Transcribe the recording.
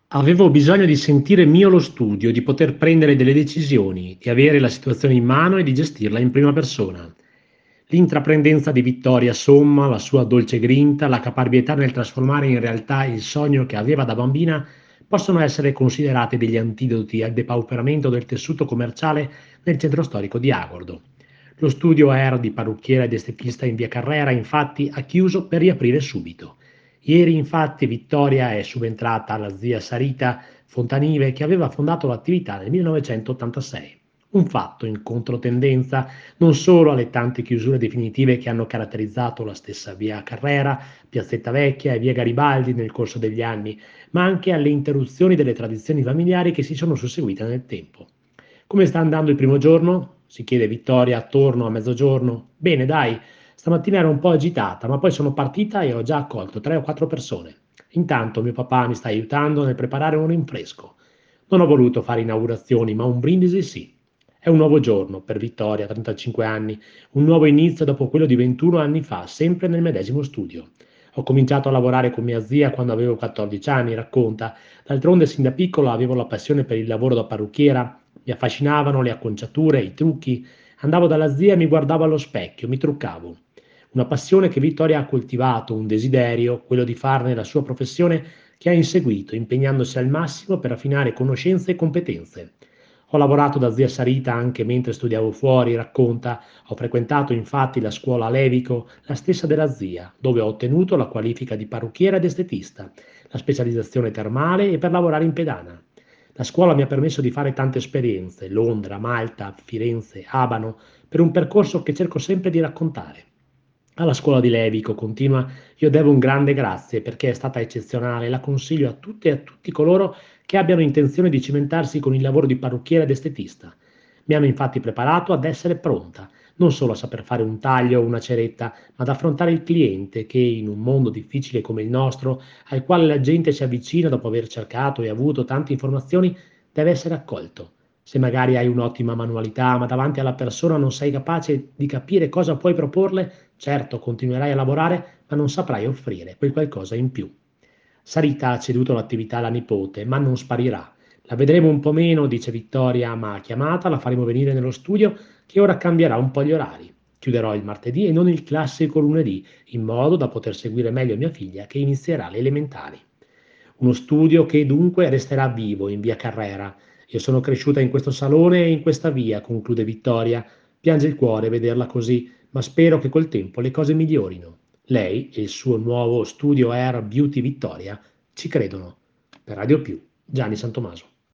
Avevo bisogno di sentire mio lo studio, di poter prendere delle decisioni, di avere la situazione in mano e di gestirla in prima persona. L'intraprendenza di Vittoria somma la sua dolce grinta, la caparbietà nel trasformare in realtà il sogno che aveva da bambina, possono essere considerate degli antidoti al depauperamento del tessuto commerciale nel centro storico di Agordo. Lo studio Air di parrucchiera ed estetista in via Carrera, infatti, ha chiuso per riaprire subito. Ieri infatti Vittoria è subentrata alla zia Sarita Fontanive che aveva fondato l'attività nel 1986. Un fatto in controtendenza non solo alle tante chiusure definitive che hanno caratterizzato la stessa via Carrera, Piazzetta Vecchia e via Garibaldi nel corso degli anni, ma anche alle interruzioni delle tradizioni familiari che si sono susseguite nel tempo. Come sta andando il primo giorno? Si chiede Vittoria attorno a mezzogiorno. Bene, dai, stamattina ero un po' agitata, ma poi sono partita e ho già accolto 3 o 4 persone. Intanto mio papà mi sta aiutando nel preparare un rinfresco. Non ho voluto fare inaugurazioni, ma un brindisi sì. È un nuovo giorno per Vittoria, 35 anni, un nuovo inizio dopo quello di 21 anni fa, sempre nel medesimo studio. Ho cominciato a lavorare con mia zia quando avevo 14 anni, racconta. D'altronde sin da piccolo avevo la passione per il lavoro da parrucchiera, mi affascinavano le acconciature, i trucchi. Andavo dalla zia e mi guardavo allo specchio, mi truccavo. Una passione che Vittoria ha coltivato, un desiderio, quello di farne la sua professione, che ha inseguito, impegnandosi al massimo per affinare conoscenze e competenze. Ho lavorato da zia Sarita anche mentre studiavo fuori, racconta. Ho frequentato infatti la scuola Levico, la stessa della zia, dove ho ottenuto la qualifica di parrucchiera ed estetista, la specializzazione termale e per lavorare in pedana. La scuola mi ha permesso di fare tante esperienze, Londra, Malta, Firenze, Abano, per un percorso che cerco sempre di raccontare. Alla scuola di Levico, continua, io devo un grande grazie perché è stata eccezionale, la consiglio a tutte e a tutti coloro che abbiano intenzione di cimentarsi con il lavoro di parrucchiere ed estetista. Mi hanno infatti preparato ad essere pronta, non solo a saper fare un taglio o una ceretta, ma ad affrontare il cliente che, in un mondo difficile come il nostro, al quale la gente si avvicina dopo aver cercato e avuto tante informazioni, deve essere accolto. Se magari hai un'ottima manualità, ma davanti alla persona non sei capace di capire cosa puoi proporle, certo continuerai a lavorare, ma non saprai offrire quel qualcosa in più. Sarita ha ceduto l'attività alla nipote, ma non sparirà. La vedremo un po' meno, dice Vittoria, ma chiamata la faremo venire nello studio che ora cambierà un po' gli orari. Chiuderò il martedì e non il classico lunedì, in modo da poter seguire meglio mia figlia che inizierà le elementari. Uno studio che dunque resterà vivo in via Carrera. Io sono cresciuta in questo salone e in questa via, conclude Vittoria. Piange il cuore vederla così, ma spero che col tempo le cose migliorino. Lei e il suo nuovo studio Air Beauty Vittoria ci credono. Per Radio Più, Gianni Santomaso.